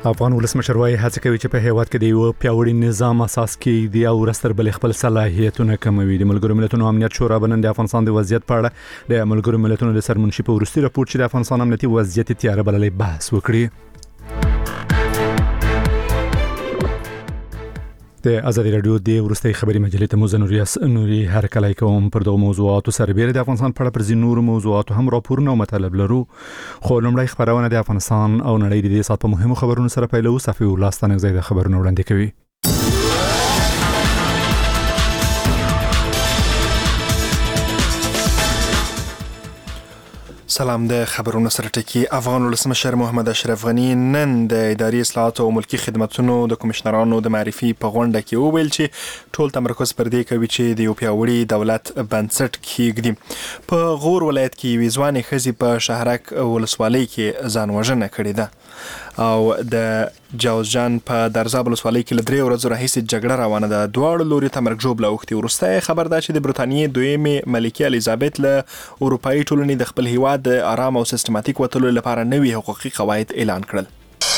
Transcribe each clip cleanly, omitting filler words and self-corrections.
افغان ولسمشر وايي هڅه کوي چې په هیواد کې د یو پیاوړي نظام اساس کېږدي او ورستر بل خپل صلاحیتونه کموي. د ملګرو ملتونو امنیت شورا بنن د افغانستان د وضعیت په اړه د ملګرو ملتونو د سرمنشي په ورستي راپور چې د افغانستان امنیتي وضعیت تیاره بللې بحث وکړي. د ازادي رادیو د ورستي خبري مجلې ته موزه نوري هر کله کوم پر دغه موضوعاتو سره بیره د افغانستان په اړه پر ځینو موضوعاتو هم راپورونه او مطالب لرو. خو لومړی خبرونه د افغانستان او نړۍ د دې سات په مهمو خبرونو سره پیلو. صفي الله ستانک زیاده خبرونه وړاندې کوي. سلام. د خبرونو سره ټکی. افغان ولسمشر محمد اشرف غنی نن د اداري اصلاحات او ملکی خدماتو د کمشنرانو د معرفي په غونډه کې وویل چې ټول تمرکز پر دې کوي چې د یو پیاوړي دولت بنسټ کېږدي. په غور ولایت کې یوې ځوانې ښځې په شهرک ولسوالۍ کې ځان وژنه کړې ده او د جوزجان په درزاب ولسوالۍ کې له 3 ورځو راهیسې جګړه روانه ده. دواړو لوري ته مرګ ژوبله اوښتې. وروسته خبر ده چې د برټانیې دویمې ملکې الیزابت له اروپایي ټولنې د خپل هیواد د آرام او سیستماتیک وتلو لپاره نوي حقوقي قواعد اعلان کړل.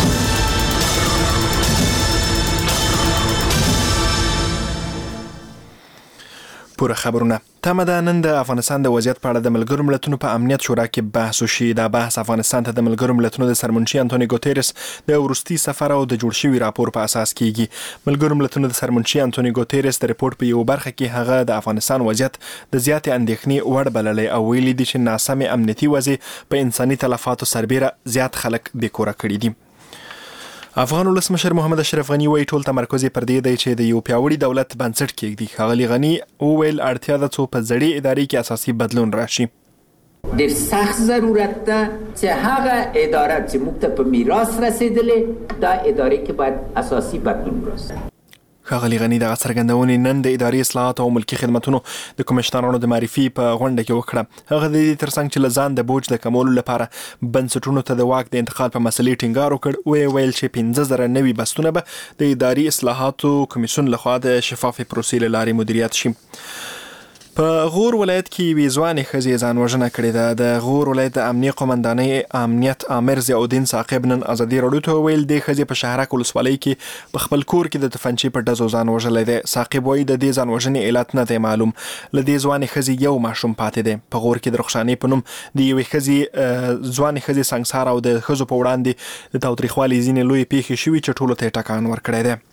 پوره خبرونه. تمه ده نن د افغانستان د وضعیت په اړه د ملګرو ملتونو په امنیت شورا کې بحث وشي. دا بحث افغانستان ته د ملګرو ملتونو د سرمنشي انټونی ګوتریس د ورستي سفر او د جوړ شوي راپور په اساس کیږي. ملګرو ملتونو د سرمنشي انټونی ګوتریس د ریپورت په یو برخه کې هغه د افغانستان وضعیت د زیاتې اندېښنې وړ بللی او ویلي دي چې ناسمې امنیتي وضع په انساني تلفاتو سربیره زیات خلک بېکوره کړي دي. افغان ولسمشر محمد اشرف غنی وايي ټول تمرکز پر دې دی چې د یو پیاوړي دولت بنسټ کېږدي. ښاغلي غنی وویل اړتیا ده څو په زړې ادارې کې اساسي بدلون راشي. ډېر سخت ضرورت ده چې هغه اداره چې موږ ته په میراث رسېدلې دا ادارې کې باید اساسي بدلون راسي. ښاغلي غنی دغه څرګندونې نن د اداري اصلاحات او ملکی خدماتو د کمشنرانو د معرفي په غونډه کې وکړه. هغه د دې ترڅنګ چې لزان د بوج د کمولو لپاره بنسټونو ته د واک د انتقال په مسلې ټینګار وکړ. ویل چې 15,000 نوي بستونه به د اداري اصلاحاتو کمیسیون لخوا د شفافې پروسې له لارې مدیریت شي. په غور ولایت کې یوې ځوانې ښځې ځان وژنه کړې ده. د غور ولایت د امنیه قومندانۍ امنیت آمر ضیاءالدین ثاقب نن ازادي راډیو ته وویل د ښځې په شهرک ولسوالۍ کې په خپل کور کې د تفنچې په ډزو ځان وژلی دی. ثاقب وایي د دې ځان وژنې علت نه دی معلوم. له دې ځوانې ښځې یو ماشوم پاتې دی. په غور کې د رخشانې په نوم د یوې ځوانې ښځې سنګسار او د ښځو په وړاندې د تاوتریخوالي ځینې لویې پیښې شوي چې ټولو ته یې ټکان ورکړی دی.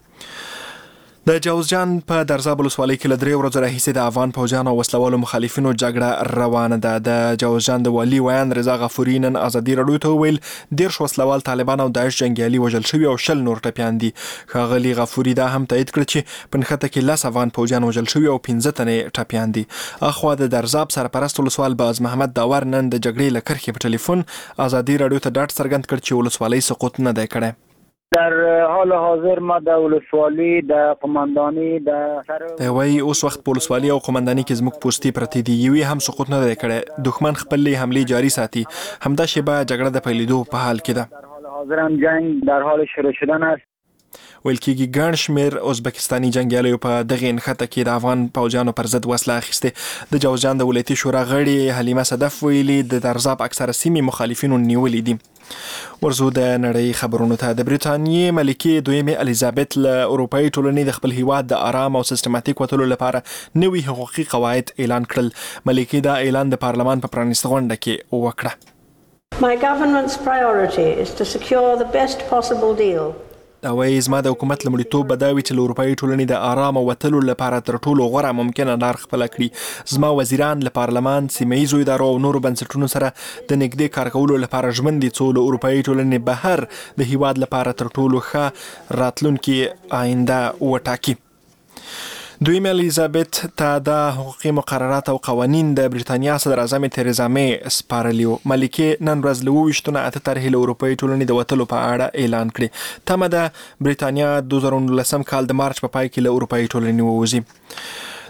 د جوزجان په درزاب ولسوالۍ کې له 3 ورځو راهیسې د افغان پوځیانو او وسلوالو مخالفینو جګړه روانه ده. د جوزجان د والي ویان رضا غفوري نن ازادي راډیو ته وویل 13 وسلوال طالبان او داعش جنګیالي وژل شوي او 10 نور ټپیان دي. ښاغلي غفوري دا هم تایید کړ چې په نښته کې 10 افغان پوځیان وژل شوي او 15 تنې ټپیان دي. اخوا د درزاب سرپرست ولسوال باز محمد داور نن د جګړې له کرښې په ټلیفون ازادي راډیو ته ډاډ څرګند کړ چې ولسوالۍ سقوط نه دی کړی. در حال حاضر ما د ولسوالۍ د قماندانۍ د وایي اوس وخت په ولسوالۍ او قماندانۍ کې زموږ پوستې پرتې دي. یوې هم سقوط نه دی کړی. دښمن خپلې حملې جاري ساتي. همدا شیبه جګړه د پیلېدو په حال کې ده. در حال حاضر هم جنگ در حال شروع شدن است. ویل کېږي ګڼ شمېر ازبکستاني جنګیالیو په دغې نښته کې د افغان پوځیانو پر ضد وسله اخیستې. د جوزجان د ولایتي شورا غړي حلیمه صدف ویلي د درزاب اکثره سیمې مخالفینو نیولې دي. ورزو د نړۍ خبرونو ته. د برټانیې ملکې دویمې الیزابت له اروپایي ټولنې د خپل هیواد د آرام او سیستماتیک وتلو لپاره نوي حقوقي قواعد اعلان کړل. ملکې دا اعلان د پارلمان په پرانیسته غونډه کې وکړه. My government's priority is to secure the best possible deal. دا وایي زما د حکومت لومړیتوب به دا وي چې له اروپایي ټولنې د آرام او وتلو لپاره تر ټولو غوره ممکنه لار خپله کړي. زما وزیران له پارلمان، سیمه ییزو ادارو او نورو بنسټونو سره د نږدې کار کولو لپاره ژمن دي څو له اروپایي ټولنې بهر د هیواد لپاره تر ټولو ښه راتلونکي آینده وټاکي. دویمه الیزابت ته د حقوقي مقررات او قوانین د برټانیا صدر اعظم تریزا مې سپارلي وو. ملکې نن ورځ له 28 نه 8 طرحې له اروپایي ټولنې د وتلو په اړه اعلان کړي. تمه ده برټانیا 2019 کال د مارچ په پای کې له اروپایي ټولنې ووځي.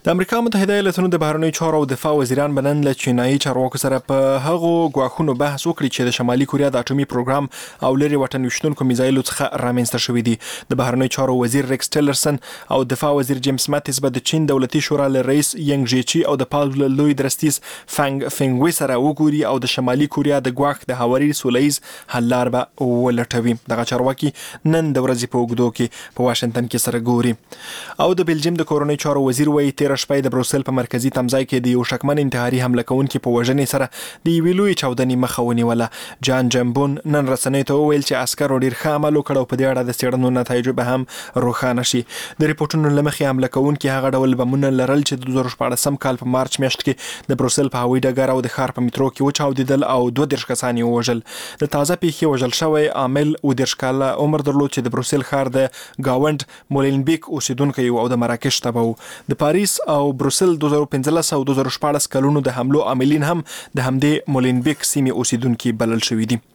د امریکا متحده ایالاتونو د بهرنیو چارو او دفاع وزیران بنن له چینایي چارواکو سره په هغو غواخونو بحث وکړي چې د شمالي کوریا د اټومي پروګرام او لري وطن وشتونکو میزایلو څخه رامنځته شوې دي. د بهرنیو چارو وزیر ریکس ټیلرسن او دفاع وزیر جیمز ماتیس به د چین دولتي شورا له رئیس ینګ جیچی او د پاول لوی درستیز فنګ وی سره وګوري او د شمالي کوریا د غواخ د هواري سولېز حل لار به ولټوي. دغه چارواکي نن د ورځې په وګړو کې په واشنگټن کې سره ګوري. او د بلجیم د کورونی چارو وزیر وایي 13 شپې د بروسل په مرکزی تمځای کې د یو شکمن انتحاري حمله کوونکي په وژنې سره د یوې لوی چاودنې مخه ونیوله. جان جمبون نن رسنۍ ته وویل چې عسکر ډیر ښه عمل وکړ او په دې اړه د څېړنو نتایج به هم روښانه شي. د ریپورتونو له مخې حمله کوونکي هغه ډول بمونه لرل چې د 2014 کال په مارچ میاشت کې د بروسل په هوایي ډګر او د ښار په میټرو کې وچاودیدل او 22 کسان یې وژل. د تازه پیښې وژل شوی عامل 19 کاله عمر درلود چې د بروسل ښار د گاوند مولینبیک اوسیدونکی او د مراکش تبو. د پاریس او بروسل 2015 او 2014 کلونو د حملو عاملین هم د همدې مولینبیک سیمې اوسیدونکي بلل شوي دي.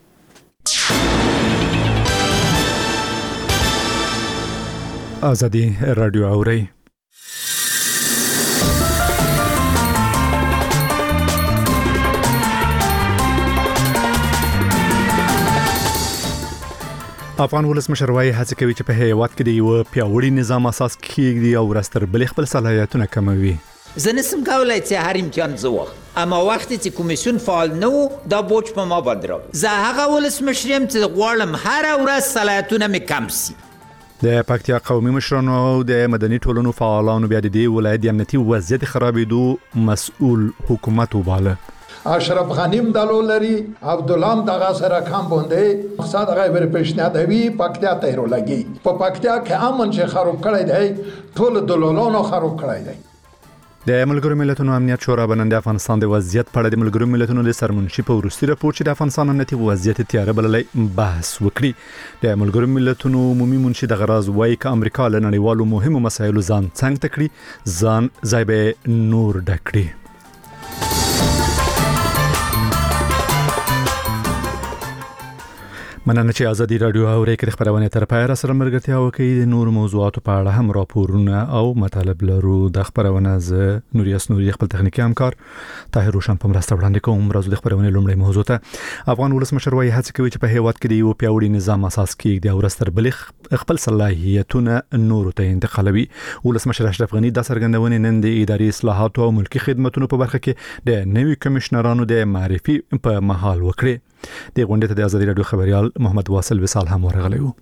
ازادي رادیو اوري. افغان ولسمشر وايي هڅه کوي چې په هیواد کې د یو پیاوړي نظام اساس کېږدي او راستر بل خپل صلاحیتونه کموي. زه نسم کولای چې هر امکان زوخ اما وخت چې کمیسیون فعال نه وو دا بوج په ما باندې راغی. زه هغه ولسمشر یم چې غواړم هر ورځ صلاحیتونه مې کم شي. د پکتیا قومي مشرانو او د مدني ټولنو فعالانو بیا د دې ولایت د امنیتي وضعیت خرابېدو مسؤل حکومت وباله. اشرف غنیم دلو لري عبدالله دغه سره کم بونده مقصد هغه ور پیشنهادوي پکتیا ته ورولګي په پکتیا کې امن چې خراب کړی دی ټول دلالانو خراب کړی دی. د ملګرو ملتونو امنیت شورا بنن د افغانستان د وضعیت په اړه د ملګرو ملتونو د سرمنشي په وروستي راپور چې د افغانستان امنیتي وضعیت تیاره بللې بحث وکړي. د ملګرو ملتونو عمومي منشي د غراز وایي ک امریکا له نړیوالو مهمو مسایلو ځان څنګه تکړي ځان ځای به نور ډکړي. مننه چې ازادي رادیو اوري کې خبرونه تر پایه سره مرګتیا وکړي. د نور موضوعاتو په اړه هم راپورونه او مطالب لرو. د خبرونه ز نوریاس نوري خپل تخنیکی همکار طاهر روشن په مرسته وړاندې کوم. راځو د خبرونه لومړی موضوع ته. افغان ولسمشر وايي هڅه کوي چې په هیواد کې د یو پیاوړي نظام اساس کېږدي او راستر بل خپل صلاحیتونه نور ته انتقالوي. ولسمشر اشرف غنی د څرګندونې نن د اداري اصلاحات او ملکی خدماتو په برخه کې د نوي کمشنرانو د معرفي په محل وکړي. د غونډې ته د ازادي رادیو خبريال محمد واصل وصال هم ورغلی و.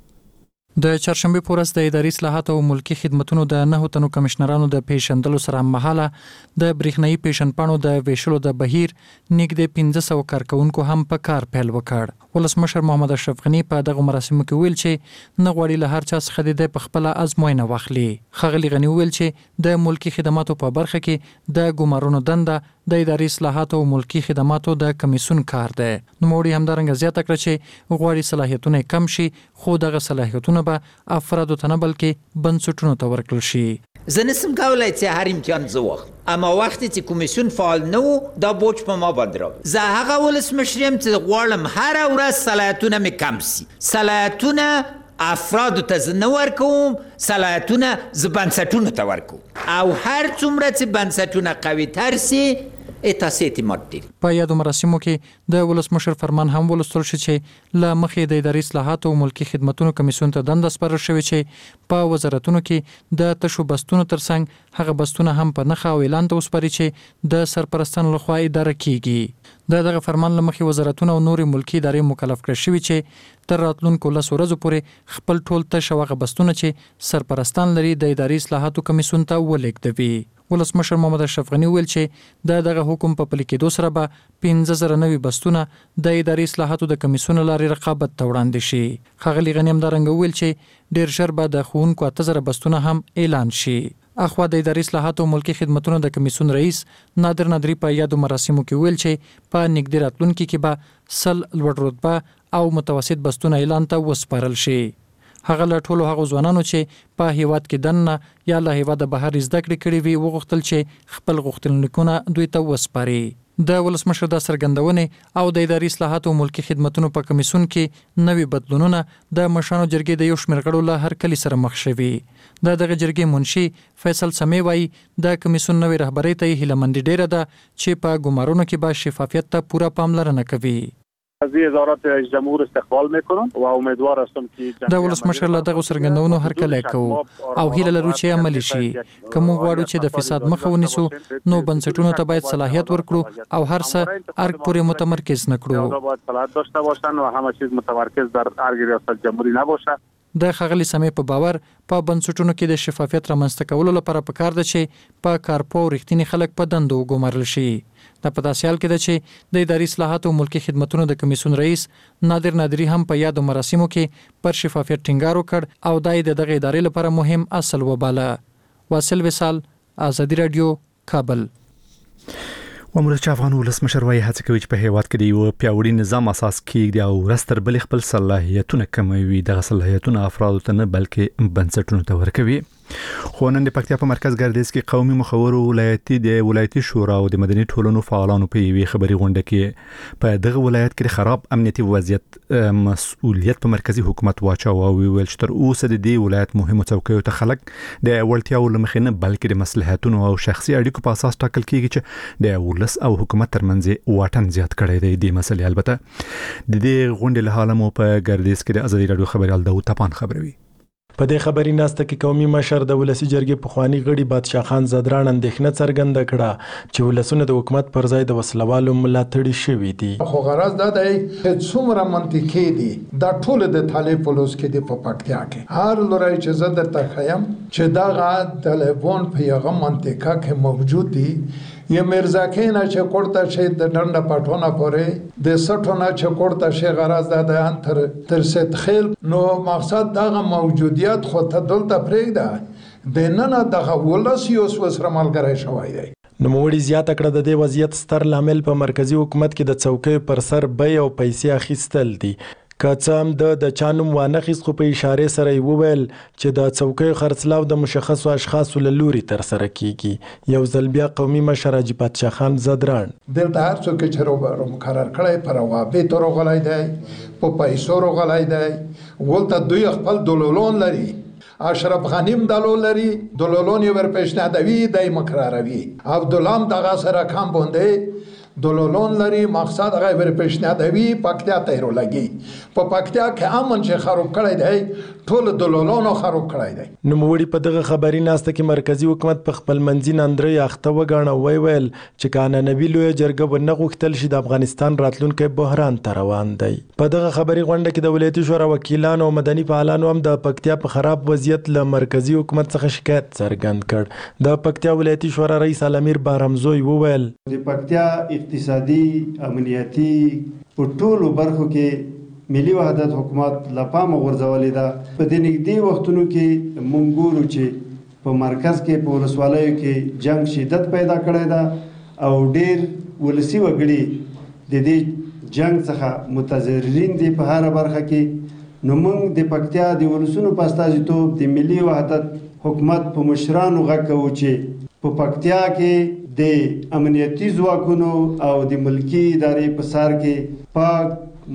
د چهارشنبه پورس د اداري اصلاحات او ملکی خدماتو د 9 تنو کمشنرانو د پیشندلو سره مهاله د برېښنايي پیشنپانو د ویشلو د بهیر نږدې 1500 کارکونکو هم په کار پیل وکړ. ولسمشر محمد اشرف غنی په دغه مراسمو کې ویل چې نه غواړي له هر چا څخه د خپل ازموینه واخلي. خغلی غنی ویل چې د ملکی خدماتو په برخه کې د ګمارونو دنده د اداري اصلاحات او ملکی خدماتو د کمیسیون کار دی. نو موړي همدارنګه زیاته کړ چې غواړي صلاحیتونه کم شي خو دغه صلاحیتونه به افرادو ته نه بلکې بنسټونو ته ورکړل شي. زه نسم کولای چې هر امکان زوخ اما وخت چې کمیسیون فعال نه وو دا بوج په ما باندې راغی. زه هغه ولسمشر یم چې غواړم هر ورځ صلاحیتونه مې کم شي. صلاحیتونه افراد ته زنه ورکوم صلاحیتونه زبنسټونو ته ورکوم او هر څومره چې بنسټونه قوي تر سي اتاسيتي ماده. په یادو مراسمو کې د ولسمشر فرمان هم ولستل شو چې ل مخې د اداري اصلاحات او ملکی خدماتو کمیسیون ته دنده سپارل شوې چې په وزارتونو کې د تشو بستونو ترڅنګ هغه بستونه هم په نخښه او اعلان ته وسپاري چې د سرپرستانو لخوا اداره کیږي. دغه فرمان له مخې وزارتونو او نوري ملکی ادارې مکلف کړي شوی چې تر راتلونکو 10 ورځې پورې خپل ټول تشوغه بستونه چې سرپرستان لري د اداري اصلاحاتو کمیسیون ته ولېږدوي. ولسمشر محمد اشرف غنی ویل چې دغه حکم په پلي کېدو سره به 15090 بستونه د اداري اصلاحاتو د کمیسیون لارې رقابت ته وړاندې شي. خغلی غنی هم دارنګ ویل چې ډیر ژر به د ښوونکو 8000 بستونه هم اعلان شي. اخوا د اداري اصلاحاتو او ملکی خدماتو د کمیسیون رئیس نادر نادری په یادو مراسمو کې ویل چې په نږدې راتلونکو کې به سل لوړ رتبه او متوسط بستونه اعلان ته وسپارل شي. هغه له ټولو هغو ځوانانو چې په هیواد کې دننه یا له هیواده بهر زده کړې کړې وي وغوښتل چې خپل غوښتنلیکونه دوی ته وسپاري. د ولسمشر د څرګندونې او د اداري اصلاحاتو ملکی خدماتو په کمیسیون کې نوي بدلونونه د مشرانو جرګې د یو شمېر غړو له هرکلي سره مخ شوي. دغه جرګې منشي فیصل سمې وایي د کمیسیون نوې رهبرۍ ته هیله مندي ډیره ده چې په ګمارونو کې به شفافیت ته پوره پاملرنه کوي. از وزارت رئیس جمهور استقبال میکنم و امیدوار هستم که د ولسمشر له دغه څرګندونو هرکلی کوو او هیله لرو چې عملي شي. که موږ غواړو چې د فساد مخه ونیسو نو بنسټونو ته باید صلاحیت ورکړو او هر څه ارګ پورې متمرکز نکړو. باید صلاحیت داشته باشند و همه چیز متمرکز در ارګ ریاست جمهوری نباشه. د ښاغلي سمې په باور په بنسټونو کې د شفافیت رامنځته کولو لپاره پکار ده چې په کارپو رښتینی خلک په دندو وګمارل شي. د په داسې حال کې ده چې د اداري اصلاحاتو ملکی خدماتو د کمیسیون رئیس نادر نادری هم په یادو مراسمو کې پر شفافیت ټینګار وکړ او دای د دغه ادارې لپاره مهم اصل وباله. واصل وصال، آزادی رادیو، کابل. ومرچ افغان ولسمشر وايي هڅه کوي چې په هیواد کې د یو پیاوړي نظام اساس کېږدي او رستر بل خپل صلاحیتونه کموي. دغه صلاحیتونه افرادو ته نه بلکې بنسټونو ته ورکوي. خو نن د پکتیا په مرکز ګردیز کې قومي مخور ولایتي شورا او د مدني ټولنو فعالانو په یوې خبري غونډه کې په دغه ولایت کې خراب امنیتي وضعیت مسؤلیت په مرکزی حکومت واچاوه او ویل چې تر اوسه د دې ولایت مهمو څوکیو ته خلک د وړتیاو لمخې نه بلکې د مصلحتونو او شخصي اړیکو په اساس ټاکل کیږي چې د ولس او حکومت ترمنځ واټن زیات کړی دی. د مسلې البته د دې غونډې له حاله مو په ګردیز کې د آزادي رادیو خبريال داوود تپان خبروي. په دې خبري ناسته کې قومي مشر د ولسی جرګې پخوانی غړي بادشاه خان زدران اندېښنه څرګنده کړه چې ولسونه د حکومت پر ځای د وسلوالو ملاتړي شوي دي. خو غرض دا دی چې څومره منطقي دي دا ټول د طالب پولوس کې د پکتیا کې هر لوري چې زه درته خیم چې دا طالبون په یغه منطقه کې موجود دي. یا مرزاکینا چې کوړه شي د ډنډه پټونه پورې د سټونه چې کوړه شي غرض ده تر ست خیل نو مقصد دغه موجودیت خو ته دلته پرېږده د نن دغه ولس یو سره ملګری شوی دی. نو موړي زیاته کړه د دې وضعیت ستر لامل په مرکزی حکومت کې د څوکۍ پر سر بې او پیسې اخیستل دي. کڅم د چانم وانخیس خو په اشاره سره وویل چې د څوکۍ خرڅلاو د مشخصو اشخاصو له لوري تر سره کیږي. یو ځل بیا قومي مشر حاجی بادشاه خان زدران دلته هر څوک چې روبرو مقرر کړی پر وابې تر غلای دی په پیسو غلای دی ولته دوی خپل دلولون لري. اشرف غنیم دلول لري دلولون یې ور پیشنهادوي دای مقرروي. عبدالله دغه سره کم بونده دلولون لري مقصد هغه ور پیشنهادوي پکتیا ته ورلګي. په پکتیا کې امن چې خراب کړی دی ټول دلولونو خراب کړی دی. نو موړي په دغه خبري ناسته کې مرکزی حکومت په خپل منځي نندرې اخته وګاڼه ویل چې قانوني لوی جرګه ونه غوښتل شي د افغانستان راتلونکي بحران ته روان دی. په دغه خبري غونډه کې د ولایتي شورا وکیلانو او مدني فعالانو هم د پکتیا په خراب وضعیت له مرکزی حکومت څخه شکایت څرګند کړ. د پکتیا ولایتي شورا رئیس علامیر بارمزوی وویل د پکتیا اقتصادي امنیتي په ټولو برخو کې ملي وحدت حکومت لپاره غورځولې ده. په دې نږدې وختونو کې مونږ ګورو چې په مرکز کې په ولسوالیو کې جنگ شدت پیدا کړی ده او ډیر ولسی وګړي د دې جنگ څخه متضررین دي په هر برخه کې. نو موږ د پکتیا د ولسونو په استازیتوب د ملي وحدت حکومت په مشرانو غږ کوو چې په پکتیا کې د امنیتي ځواکونو او د ملکی ادارې په سر کې پاک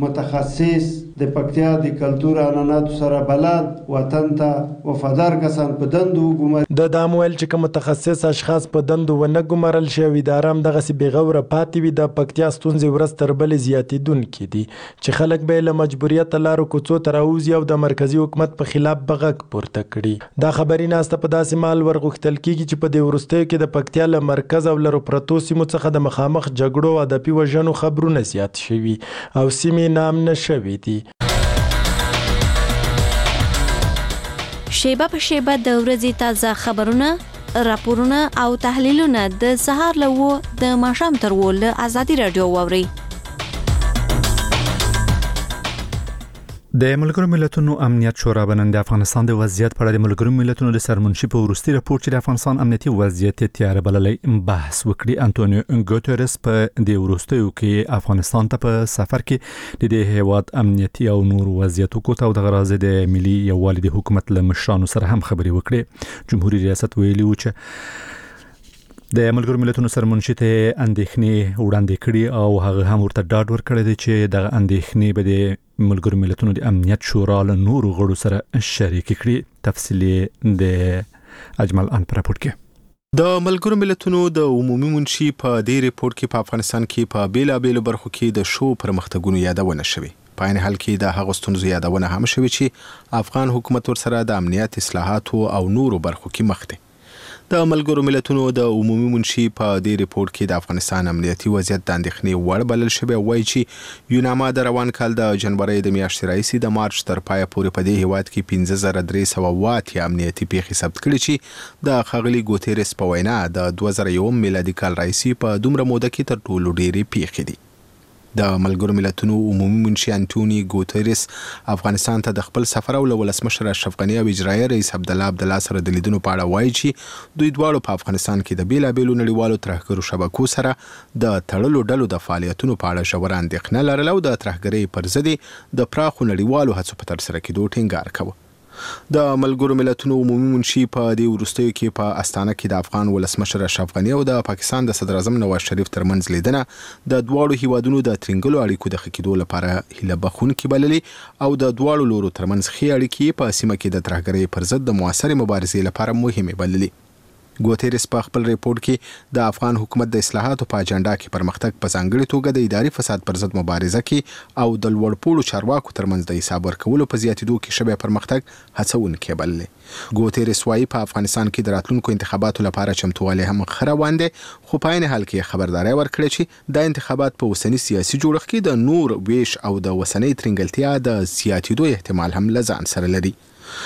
متخصص د پکتیا د کلتور عنعناتو سره بلد وطن ته وفادار کسان په دندو ګمار د دامویل چې کوم متخصص اشخاص په دندو ونه ګمارل شوی د آرام دغه سی بغوره پاتې وي د پکتیا ستونزې ورځ تر بلې زیاتېدونکې دي چې خلک به له مجبوریت لارو کوڅو ته راوځي او د مرکزی حکومت په خلاف بغک پورته کړي. دا خبري ناسته په داسې مال ورغوښتل کیږي چې په دې وروستیو کې د پکتیا له مرکز او لرو پرتو سیمو څخه د مخامخ جګړو او د پیوژنو خبرونه زیات شوي او سیمې نام نشوي دي. شیبه په شیبه د ورځې تازه خبرونه، راپورونه او تحلیلونه د سهار له د ماښام تر له آزادي رادیو واورئ. د ملګرو ملتونو امنیت شورا نن د افغانستان د وضعیت په اړه د ملګرو ملتونو د سرمنشي په وروستي راپور چې د افغانستان امنیتي وضعیت تیار بللې بحث وکړي. انټونیو ګوتریس په د وروستیو کې افغانستان ته په سفر کې د هیواد امنیتي او نور وضعیت کوته او د غراض د ملي یووالي د حکومت له مشرانو سره هم خبرې وکړي. جمهوریت ریاست ویلي و چې د ملګرو ملتونو سرمنشي ته اندېښنې وړاندې کړي او هغه هم ورته ډاډ ورکړی دی چې دغه اندېښنې به د ملګرو ملتونو د امنیت شورا له نورو غړو سره شریک کړي. تفصیلي د اجمل ان پر راپورټ کې د ملګرو ملتونو د عمومي منشي په دې ریپورت کې په افغانستان کې په بیلابېلو برخو کې د شو پرمختګونو یادونه شوې. په عین حال کې د هغو ستونزو یادونه هم شوې چې افغان حکومت ورسره د امنیت اصلاحاتو او نورو برخو کې مخ دی. د ملګرو ملتونو د عمومي منشي په دې ریپورت کې د افغانستان امنیتي وضعیت د اندېښنې وړ بلل شوی. وایي چې یوناما د روان کال د جنوري د میاشتې راهیسې د مارچ تر پایه پورې په دې هیواد کې 15308 امنیتي پیښې ثبت کړي چې د ښاغلي ګوتریس په وینا د 2001 میلادي کال راهیسې په دومره موده کې تر ټولو ډېرې پیښې دي. د ملګرو ملتونو عمومي منشي انټونی ګوتریس افغانستان ته د خپل سفر او ولسمشر اشرف غني او اجرایي رئیس عبدالله سره د لیدنو په اړه وایي چې دوی دواړو په افغانستان کې د بیلابېلو نړیوالو ترهګرو شبکو سره د تړلو ډلو د فعالیتونو په اړه ژوره اندېښنه لرله او د ترهګرۍ پر ضد د پراخو نړیوالو هڅو په ترسره کېدو ټینګار کوه. د ملګرو ملتونو عمومي منشي په دې وروستیو کې په استانه کې د افغان ولسمشر اشرف غني او د پاکستان د صدر اعظم نواز شریف ترمنځ لیدنه د دواړو هیوادونو د ترنګلو اړیکو د ښه کېدو لپاره هیله بخښونکې بللې او د دواړو لورو ترمنځ ښې اړیکې په سیمه کې د ترهګرۍ پر ضد د مؤثرې مبارزې لپاره مهمې بللې. ګوتریس په خپل ریپورت کې د افغان حکومت د اصلاحاتو په اجنډا کې پرمختګ په ځانګړي توګه د اداري فساد پر ضد مبارزه کې او د لوړپوړو چارواکو ترمنځ د حساب ورکولو په زیاتېدو کې شوی پرمختګ هڅونکی بللی. ګوتریس وایي په افغانستان کې د راتلونکو انتخاباتو لپاره چمتووالی هم ښه روان دی، خو په عین حال کې خبرداری ورکړې چې دا انتخابات په اوسني سیاسي جوړښت کې د نور ویش او د اوسنۍ ترنګلتیا د زیاتېدو احتمال هم له ځان سره لري.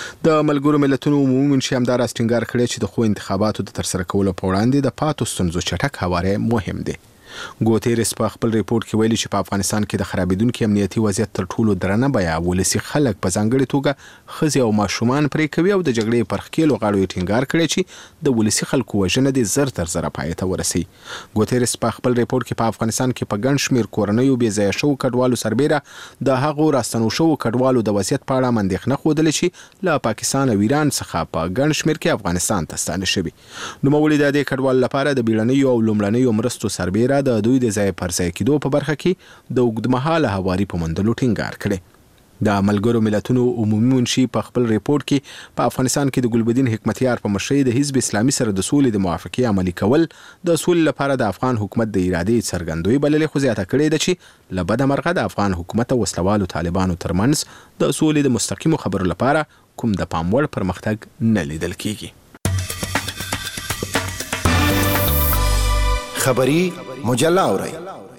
د ملګرو ملتونو عمومي منشي همداراز ټینګار کړی چې د ښو انتخاباتو د ترسره کولو په وړاندې د پاتو ستونزو چټک هواری مهم دی. ګوتریس په خپل ریپورت کې ویلي چې په افغانستان کې د خرابېدونکي امنیتي وضعیت تر ټولو درنه بیه ولسي خلک په ځانګړې توګه ښځې او ماشومان پرې کوي او د جګړې پر ښکېلو غاړو یې ټینګار کړی چې د ولسي خلکو وژنه دې زر تر زره پای ته ورسوي. ګوتریس په خپل ریپورت کې په افغانستان کې په ګڼ شمېر کورنیو بې ځایه شوو کډوالو سربیره د هغو راستنو شوو کډوالو د وضعیت په اړه اندېښنه ښودلې چې له پاکستان او ایران څخه په ګڼ شمېر کې افغانستان ته ستانه شوي. نوموړي د دې کډوالو لپاره د بیړنیو او لومړنیو مرستو سربیره د دوی د ځای پر ځای کېدو په برخه کې د اوږدمهاله هواري په موندلو ټینګار کړی. د ملګرو ملتونو عمومي منشي په خپل ریپورت کې په افغانستان کې د ګلبدین حکمتیار په مشرۍ د حزب اسلامي سره د سولې د موافقې عملي کول د سولې لپاره د افغان حکومت د ارادې څرګندوي بللې، خو زیاته کړې ده چې له بده مرغه د افغان حکومت او وسلوالو طالبانو ترمنځ د سولې د مستقیمو خبرو لپاره کوم د پام وړ پرمختګ نه لیدل کېږي. خبری مجله اورئ.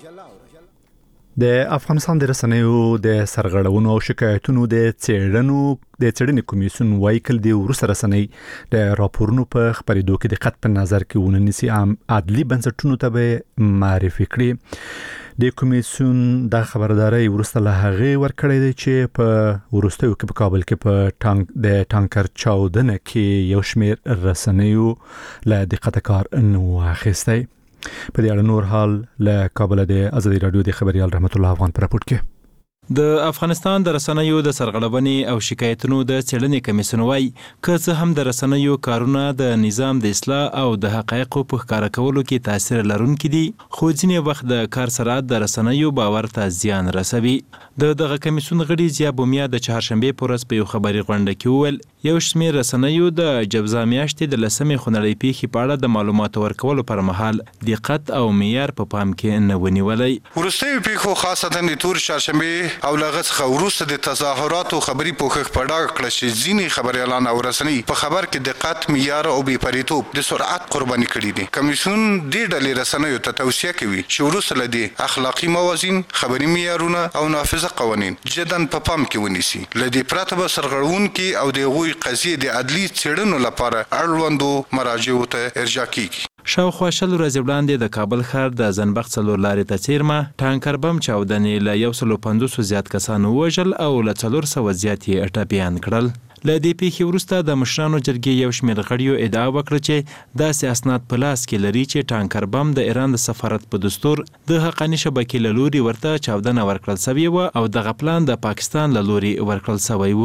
د افغانستان د رسنیو د سرغړونو او شکایتونو د څېړنې کمیسیون وایي کله د وروسته رسنۍ د راپورونو په خپرېدو کې دقت په نظر کې ونیسي عدلي بنسټونو ته به معرفي کړي. د کمیسیون د خبرداري وروسته له هغې ورکړی دی چې په وروستیو کې په کابل کې د ټانکر چاودنه کې یو شمېر رسنیو له دقت کار نه واخیستی. په دې اړه نور حال له کابل د ازادي رادیو د خبريال رحمت الله افغان پر راپورټ کې د افغانستان د رسنیو د سرغړونې او شکایتونو د څېړنې کمیسیون وايي که څه هم د رسنیو کارونه د نظام د اصلاح او د حقایقو په ښکاره کولو کې تاثیر لرونکي دي، خو ځینې وخت د کار سرعت د رسنیو باور ته زیان رسوي. دغه کمیسیون غړي ضیا بومیا د چهارشنبې په ورځ په یو خبري غونډه کې وویل یو شمېر رسنیو د جوزا میاشتې د 10مې خونړۍ پیښې په اړه د معلوماتو ورکولو پر مهال دقت او معیار په پام کې نه ونیولی. وروستیو پیښو خاصتا د تور چهارشنبې او لغه څخه وروسته د تظاهراتو خبري پوښښ په ډاګه کړه چې ځینې خبريالان او رسنۍ په خبر کې دقت، معیار او بې پرېتوب د سرعت قرباني کړي دي. کمیسیون دې ډلې رسنیو ته توصیه کوي چې وروسته له دې اخلاقي موازین، خبري معیارونه او نافذه قوانین جداً په پام کې ونیسي. له دې پرته به سرغړونکي او د هغوی قضیې د عدلي څېړنو لپاره اړوندو مراجعو ته ارجاع کیږي. شاوخوا 100 ورځې وړاندې د کابل ښار د زنبخ څلور لارې ته څیرمه ټانکر بم چاودنې له 150 زیات کسانو وژل او له 400 زیات یې ټپیان کړل. له دې پیښې وروسته د مشرانو جرګې یو شمېر غړیو ادعا وکړه چې داسې اسناد په لاس کې لري چې ټانکر بم د ایران د سفارت په دستور د حقاني شبکې له لوري ورته چاودنه ورکړل سوې وه او دغه پلان د پاکستان له لوري ورکړل سوی و.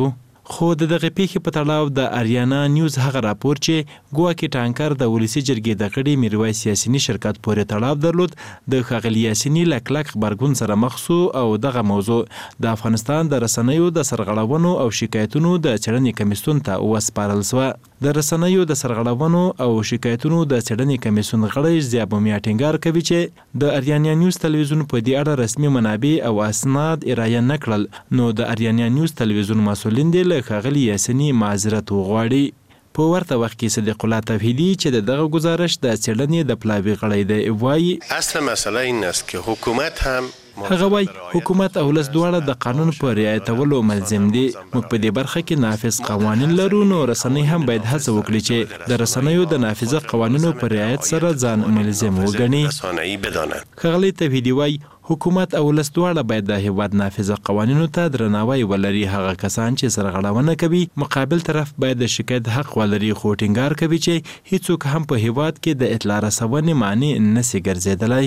خو دغه پیښې په تړاو د اریانا نیوز هغه راپور چې ګواکې ټانکر د ولسی جرګې د غړي میرویس یاسینی شرکت پورې تړاو درلود د ښاغلي یاسینی لکلک خبرګون سره مخ شو او دغه موضوع د افغانستان د رسنیو د سرغړونو او شکایتونو د څېړنې کمیسیون ته وسپارل شو. د رسنیو د سرغړونو او شکایتونو د څېړنې کمیسیون غړی ضیابومیا ټینګار کوي چې د اریانا نیوز تلویزیون په دې اړه رسمي منابع او اسناد ارایه نه کړل، نو د اریانا نیوز تلویزیون مسؤلین دې له ښاغلي یاسینی معذرت وغواړي. په ورته وخت کې صدیق الله توحیدی چې دغه گزارش د څېړنې د پلاوي غړی دی وایي اصل مسئله این است که حکومت هم هغه وایي حکومت او ولس دواړه د قانون په رعایتولو ملزم دي. موږ په دې برخه کې نافذ قوانین لرو، نو رسنۍ هم باید هڅه وکړي چې د رسنیو د نافذه قوانینو په رعایت سره ځان ملزم وګڼي. ښاغلی توحیدی وایي حکومت او ولس دواړه باید د هیواد نافذه قوانینو ته درناوی ولري. هغه کسان چې سرغړونه کوي مقابل طرف باید د شکایت حق ولري، خو ټینګار کوي چې هیڅوک هم په هیواد کې د اطلاع رسونې معنی نشي ګرځېدلی.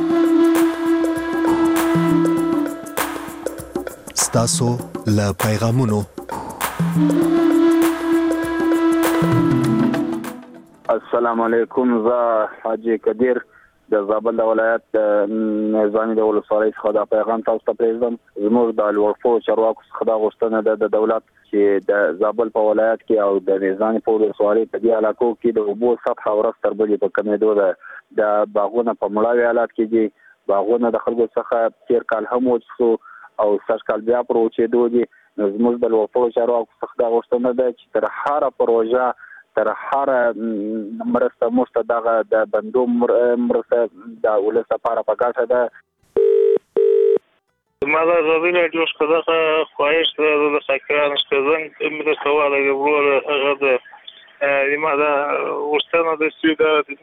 ستاسو له پیغامونو. السلام علیکم، زه حاجی قدیر د زابل ولایت د میزانی د ولسوالۍ څخه دا پیغام تاسو ته پرېږدم. زموږ د لوړپو چارواکو څخه دا غوښتنه ده د دولت چې د زابل په ولایت کې او د میزانی په ولسوالۍ په دې علاقو کې د اوبو سطحه ورځ تر بلې په کمېدو ده. د باغونه په مړاوي حالت کې دي، باغونه د خلکو څخه تېر کال هم وچ شو او سږ کال بیا پر وچېدو دي. نو زموږ د لوړپو چارواکو څخه دا غوښتنه ده چې تر هره پروژه تر هر مرسته موږ ته دغه د بندو مرسته د ولس لپاره په ګټه ده. ما دا ازادي راډیو څخه دغه خواهش ده د ساکران څخه زنګ مرسته واله ورور هغه ده ما دا غوښتنه ده چې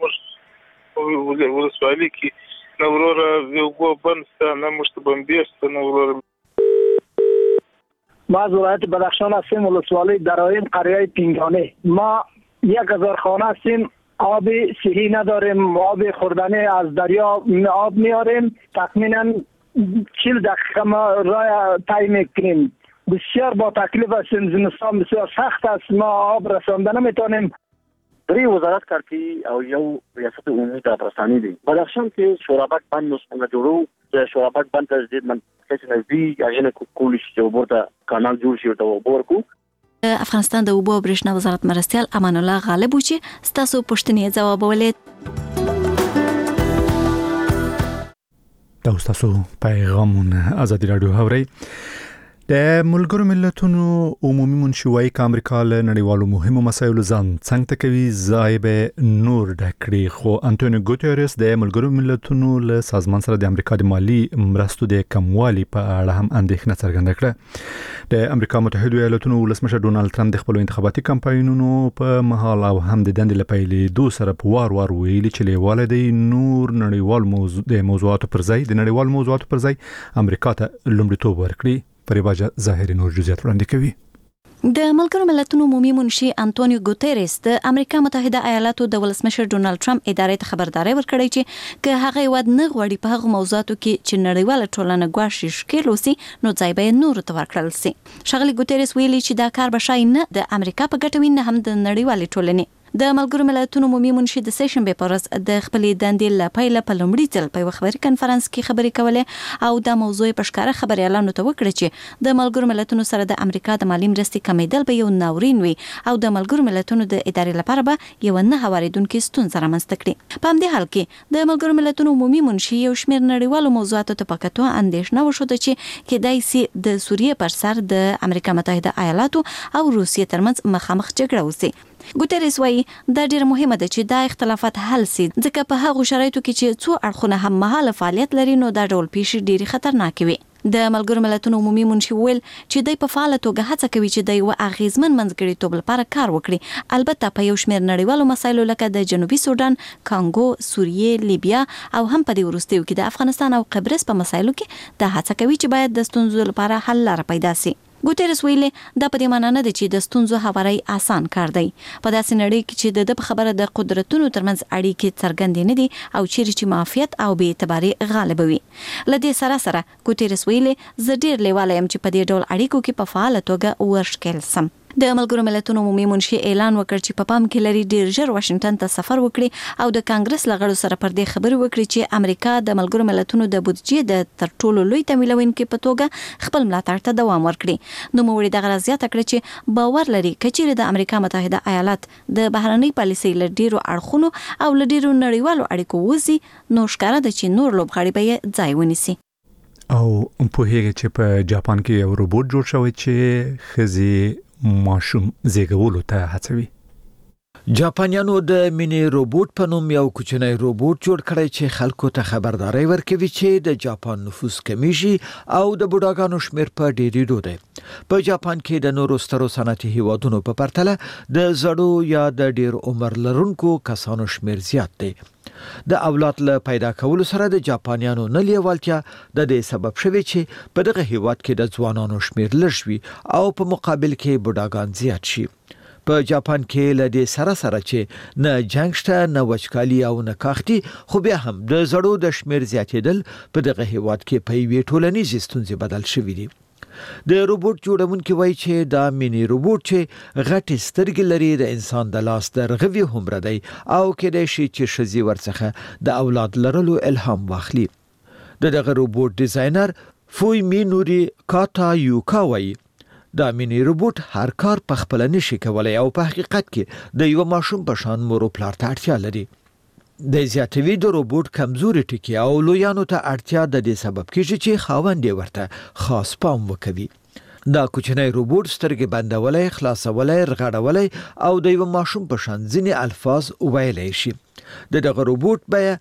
د ولسوالۍ کې نو ورور یو بند نه موږ بندیست نو ورور ما از ولایت بدخشان هستیم، ولسوالی درایم قریه پینگانه. ما 1000 خانه هستیم، آب صحی نداریم، آب خوردنی از دریا آب میاریم، تقریبا 40 دقیقه ما راه طی میکنیم. بسیار با تکلیف هستیم، زمستان بسیار سخت است، ما آب رسانده نمیتونیم. درې وزارت کارتی او یو ریاست عمومی د افغانستان دي. بدخشان کې شورابک بند نو جوړو، د شورابک بند تجدید من څه نزدې اجنه کولی شي او ورته کانال جوړ شي او ورکو. افغانستان د اوبو او برېښنا وزارت مرستیال امان الله غالب و چې ستاسو پوښتنې ځوابولې. دا ستاسو پیغامونه ازادي راډیو هوري. د ملګرو ملتونو عمومي منشي ک امریکا له نړیوالو مهمو مسایلو ځان څنګه کوي ځایب نور ډکړي، خو انټونیو ګوتيرس د ملګرو ملتونو له سازمان سره د امریکا د مالی مرستو د کموالي په اړه هم اندېښنه څرګنده کړه. د امریکا متحده ایالاتونو ولسمشر ډونالد ټرمپ د خپل انتخاباتي کمپاینونو په مهال او هم د دندې لپاره دوه سره په وار ویلي چې لیواله دی نور نړیوال موضوعاتو پر ځای د نړیوال موضوعاتو پر ځای امریکا ته لومړیتوب ورکړي. پریباجه ظاهري نور جزئیات وړاندې کوي. د ملګرو ملتونو عمومي منشي انټونیو ګوتيرس د امریکا متحده ایالاتو د ولسمشر ډونالد ټرمپ ادارې ته خبرداري ورکړې چې که هغه هیواد نه غواړي په هغه موضوعاتو کې چې نړیواله ټولنه ګواښي ښکېل وسی نو ځای به نور ته ورکړل شي. ښاغلي ګوتيرس ویلي چې دا کار به شای نه د امریکا په ګټه وي نه هم د نړیوالې ټولنې. د ملګرو ملتونو عمومي منشي د سیشنبې په ورځ د خپلې دندې لپاره په لومړي ځل په یو خبري کنفرانس کې خبرې کولې او دا موضوع په ښکاره خبري اعلان وکړ چې د ملګرو ملتونو سره د امریکا د مالی مرستې کمیدل به یو ناورین وي او د ملګرو ملتونو د ادارې لپاره به یو نه هواریدونکو ستونزه رامنځته کړي. په همدې حال کې د ملګرو ملتونو عمومي منشي یو شمېر نړیوالو موضوعاتو ته پکاتو اندېښنه وشوده چې کېدای شي د سوریې پر سر د امریکا متحده ایالاتو او روسیې ترمنځ مخامخ جګړه وشي. ګوتيرس وايي دا ډېر مهمه ده چې دا اختلافات حل شي ځکه په هغو شرایطو کې چې څو اړخونه هم مهاله فعالیت لري نو دا ډول پیښې ډېری خطرناک وي. د ملګرو ملتونو عمومي منشي ویل چې دوی په فعاله توګه هڅه کوي چې د یو اغیزمن منځګړیتوب لپاره کار وکړي، البته په یو شمېر نړیوالو مسایلو لکه د جنوبي سودان، کانګو، سوریې، لیبیا او هم په دې وروستیو کې د افغانستان او قبرس په مسایلو کې دا هڅه کوي چې باید د ستونزو لپاره حل لاره پیدا شي. ګوتریس ویلي دا په دې معنی نه ده چې د ستونزو هواري آسان کار دی. په داسې نړۍ کې چې د خبره د قدرتونو ترمنځ اړیکې څرګندې نه دي او چیرې چې معافیت او بې اعتباري غالب وي. لدې سره ګوتریس ویلي زه ډیر لیواله یم چې په دې ډول اړیکو کې په فعاله توګه ورشکل سم. د ملګرو ملتونو عمومي منشي اعلان وکړ چې په پام کې لري ډیر ژر واشنگټن ته سفر وکړي او د کانګرس لغړو سره پر دې خبرې وکړي چې امریکا د ملګرو ملتونو د بودیجې د تر ټولو لوی تمویلونکو په توګه خپل ملاتړ ته دوام ورکړي. نو موږ دغه زیاته کړ چې باور لري کچېره د امریکا متحده ایالات د بهرنۍ پالیسۍ له ډیرو اړخونو او له ډیرو نړیوالو اړیکو وځي نو ښکاره ده چې نور لوبغاړي به ځای ونیسي. او په هغه چې په جاپان کې یو روبوټ جوړ شوی چې خزي ماشوم زیږولو ته هڅوي. جاپانیانو د مینی روبوټ په نوم یو کوچنی روبوټ جوړ کړی چې خلکو ته خبرداري ورکوي چې د جاپان نفوس کمیږي او د بوډاګانو شمیر په ډیریدو دی. په جاپان کې د نورو سترو صنعتي هیوادونو په پرتله د زړو یا د ډیر عمر لرونکو کسانو شمیر زیات دی. د اولاد له پیدا کولو سره د جاپانیانو نه لیوالتیا د دې سبب شوی چې په دغه هیواد کې د ځوانانو شمیر لږ وي او په مقابل کې بوډاګان زیات شي. په جاپان کې له دې سره چې نه جنگ شته نه وچکالي او نه کاختي خو بیا هم د زړو د شمیر زیاتېدل په دغه هیواد کې په یوې ټولنیزې ستونزې بدل شوي دي. د روبوټ جوړونکي وایي چې دا مینی روبوټ چې غټې سترګې لري د انسان د لاس د رغوي هومره دی او کېدای شي چې ښځې ورڅخه د اولاد لرلو الهام واخلي. دغه روبوټ ډیزاینر فویمینوري کاتا یوکا وایي دا مینی روبوټ هر کار په خپل نشي کولای او په حقیقت کې د یو ماشوم په شان مور او پلار ته اړتیا لري. د زیاتوي د روبوټ کمزوري ټکي او لویانو ته اړتیا د دې سبب کیږي چې خاوند یې ورته خاص پام وکوي. دا کوچنی روبوټ سترګې بندولای، خلاصولای، رغړولای او د یو ماشوم په شان ځینې الفاظ وویلای شي. دغه روبوټ به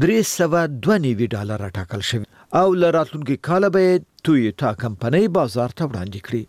$392 ټاکل شوی او له راتلونکي کاله به تویوتا کمپنۍ بازار ته وړاندې کړي.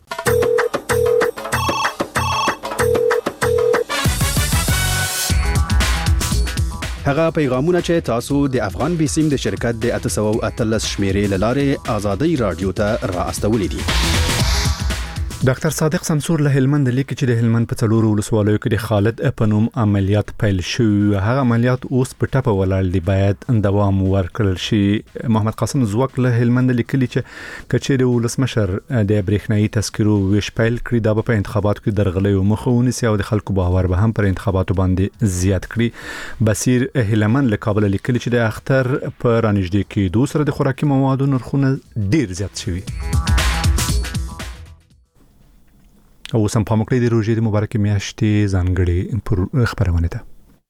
هغه پیغامونه چې تاسو د افغان بیسیم د شرکت د 813 شمیرې لاره آزادۍ رادیو ته را استولې دي. ډاکټر صادق سمسور له هلمند لیکي چې د هلمند په څلورو ولسوالیو کې د خالد اپنوم عملیات پیل شوی. هغه عملیات اوس په ټاپه ولاړ دی، باید دوام ورکړل شي. محمد قاسم زوک له هلمند لیکلي چې کچېره ولسمشر د برېښنايي تذکرو ویش پیل کړی دا په انتخاباتو کې درغلې مخه ونیسي او د خلکو باور به هم پر انتخاباتو باندې زیات کړي. بصیر هلمند له کابل لیکلي چې د اختر په رانږدې کېدو سره د خوراکي موادو نرخونه ډیر زیات شوي. او سم په مکړې د روزې د مبارکې میاشتې ځانګړې پر خبرونه ده.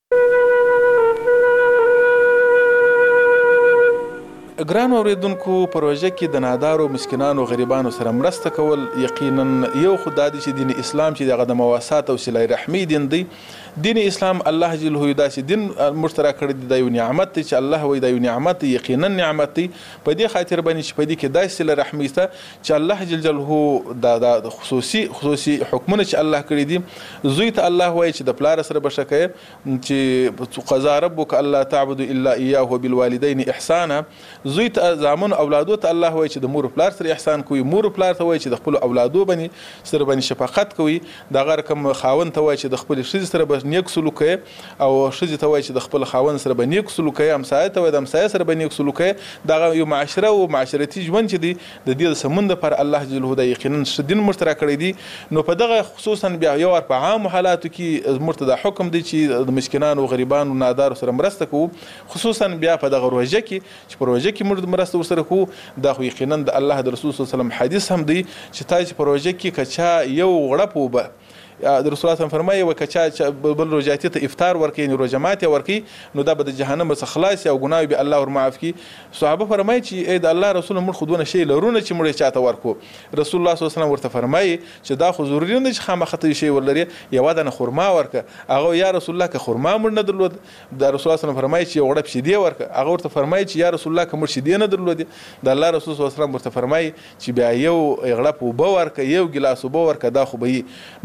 ګران اوریدونکو، پروژه کې د نادارو، مسکینانو، غریبانو سره مرسته کول یقینا یو خدای چې دین اسلام چې دغه د مواسات او صله رحمی دین دی. دین اسلام الله جل هو داسې دین مشترک کړی دی، د یو نعمت چې الله وایي د یو نعمت یقینا نعمت دی. په دې خاطر باندې چې په دې کې داسې صله رحمی ته چې الله جل جلاله د خصوصي حکمونه چې الله کړی دي. زوی ته الله وایي چې د پلار سره بشکه چې قضا ربک الا تعبدوا الا اياه وبالوالدين احسانا. زوی ته زامن اولادو ته الله وایي چې د مور پلار سره احسان کوي، مور پلار ته وایي چې د خپل اولادو باندې سره باندې شفقت کوي. دا غیر کوم خاوند ته وایي چې د خپل ښځې سره نیک سلوک کوي او ښځې ته وایي چې د خپل خاوند سره به نیک سلوک کوي، همسایه ته وایي د همسایه سره به نیک سلوک کوي. دغه یو معاشره او معاشرتي ژوند چې دی د دې سمون لپاره الله جل هو د یقینا دین مشترک کړی دی. نو په دغه خصوصا بیا یو په عام حالاتو کې مرتضی حکم دی چې د مسکینانو، غریبانو، نادارو سره مرسته کوو. خصوصا بیا په دغه روژه کې چې په روژه کې مرسته ورسره کوو. دا خو یقینا د الله د رسول صلی الله علیه وسلم حدیث هم دی چې تاسو په روژه کې کچا یو غړپ وبه د رسول الله فرمایي وکچا بل روجاتي ته افطار ورکې نو روجمات ورکې نو دا به د جهنم څخه خلاص او ګناه به الله ور معاف کی. صحابه فرمایي چې اې د الله رسول مر خودونه شی لرونه چې مړ چاته ورکو. رسول الله صلی الله علیه وسلم ورته فرمایي چې دا خو ضروري نه چې خامخته شی ولري، یو د خرما ورکه. هغه یا رسول الله که خرما مړ نه درلود، د رسول الله صلی الله علیه وسلم فرمایي چې وړب شیدې ورکه. هغه ورته فرمایي چې یا رسول الله که مړ شیدې نه درلود، د الله رسول صلی الله علیه وسلم ورته فرمایي چې بیا یو غړپ وبو ورکه، یو ګلاس وبو ورکه. دا خو به نو دې مطلب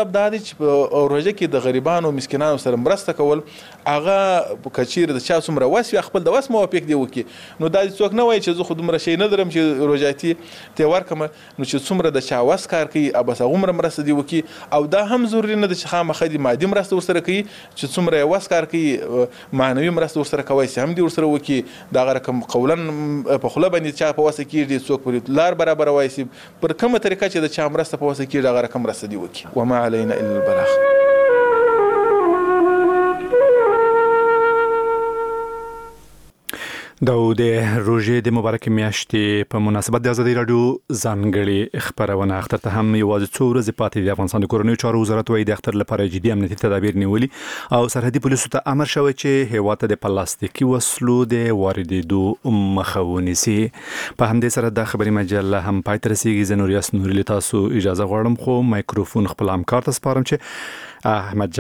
مطلب دا دی چې روژه کې د غریبانو مسکینانو سره مرسته کول هغه کچیر د چا څومره وس وي خپل د وس موافق دی وکي نو دا څوک نه وایي چې زه خو دومره شی نه درم چې روژاتي ته ورکم نو چې څومره د چا وس کار کوي ابس هغه مرسته دی وکي او دا هم ضروري نه ده چې خامخا دی مادي مرسته ورسره کوي چې څومره وس کار کوي معنوي مرسته ورسره کوي چې هم دی ورسره وکي دا رقم قولا په خله باندې چا په واسه کې څوک پر لار برابر وایي پر کومه طریقه چې د چا مرسته په واسه کې دا رقم مرسته دی وکي وما علينا الا البلاغ. د روژې د مبارک میاشتې په مناسبت د ازادي رادیو ځانګړي خبرونه اختر ته هم یوازې څو ورځې پاتې د افغانستان د کورنیو چارو وزارت وايي د اختر لپاره جدي امنیتي تدابیر نیولي او سرحدي پولیسو ته امر شوی چې هیواد ته د پلاستیکي وسلو د واردېدو مخه ونیسي. په همدې سره د خبري مجله هم پای ته رسیږي. زه نوریاس نوري له تاسو اجازه غواړم خو مایکروفون خپل همکار ته سپارم چې احمد